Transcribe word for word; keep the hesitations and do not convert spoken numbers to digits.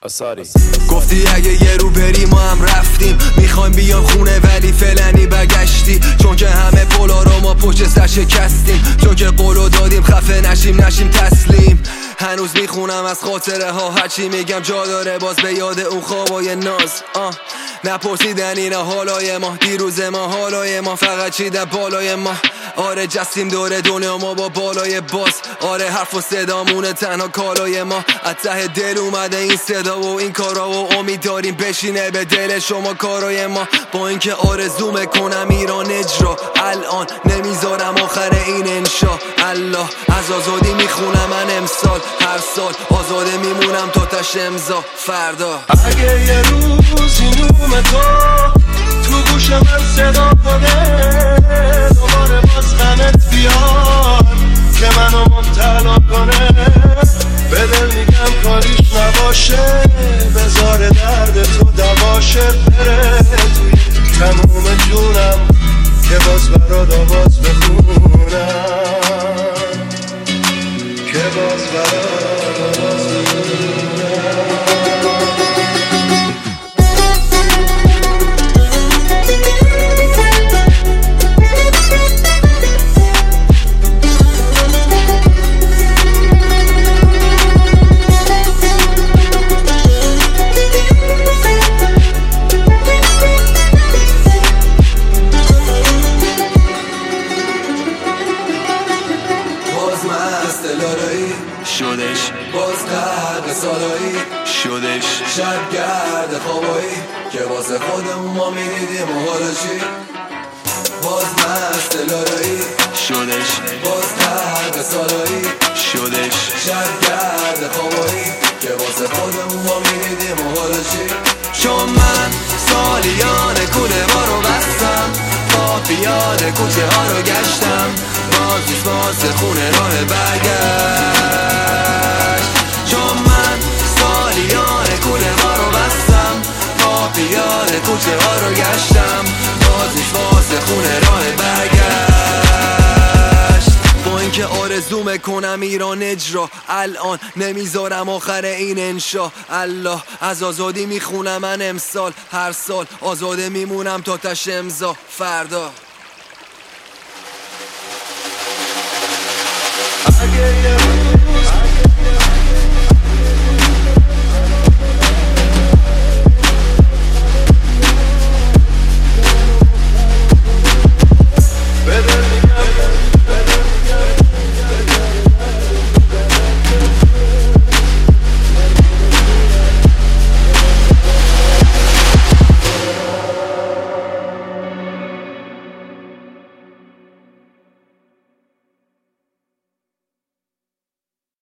آساری. گفتی اگه یه رو بریم ما هم رفتیم، میخوایم بیام خونه ولی فلانی بگشتی، چون که همه پولا رو ما پشت سر شکستیم، چون که قولو دادیم خفه نشیم نشیم تسلیم. هنوز میخونم از خاطره ها، هرچی میگم جا داره باز به یاد اون خوابای ناز. آه نپرسیدن اینا حالای ما، دیروز ما حالای ما فقط چیده بالای ما. آره جستیم دور دنیا ما با بالای باز، آره حرف و صدامونه تنها کالای ما. از ته دل اومده این صدا و این کارا و امید داریم بشینه به دل شما کارای ما. با اینکه آرزو میکنم ایران اجرا، الان نمیذارم آخر این انشا الله. از آزادی میخونم من امسال، هر سال آزاده میمونم تا تش امضا فردا. اگه یه روزی نوم تو تو گوش من صدا کنه، دوباره باز غمت بیاد که منو مبتلا کنه، به دل میگم کاریش نباشه، بذار درد تو دواشه، بره توی تموم جونم که باز برات آواز بخونم، که باز برات آواز بخونم. شدش باز قرد سالایی، شدش شب گرد خوابایی که واسه خودمون ما میدیدیم و حالا چی؟ باز مست لارایی شدش باز قرد سالایی، شدش شب گرد خوابایی که واسه خودمون ما میدیدیم و حالا چی؟ چون من سالیان کوله ما رو بستم، با پیاده کوچه ها رو گشتم، بازیست واسه خونه راه برگشت. چون من سالیان کوله ما رو بستم، با پیاده کوچه ها رو گشتم، بازیست واسه خونه راه برگشت. با اینکه آرزو میکنم ایران اجرا، الان نمیذارم آخر این انشا الله. از آزادی میخونم من امسال، هر سال آزاده میمونم تا تش امضا فردا. اگه یه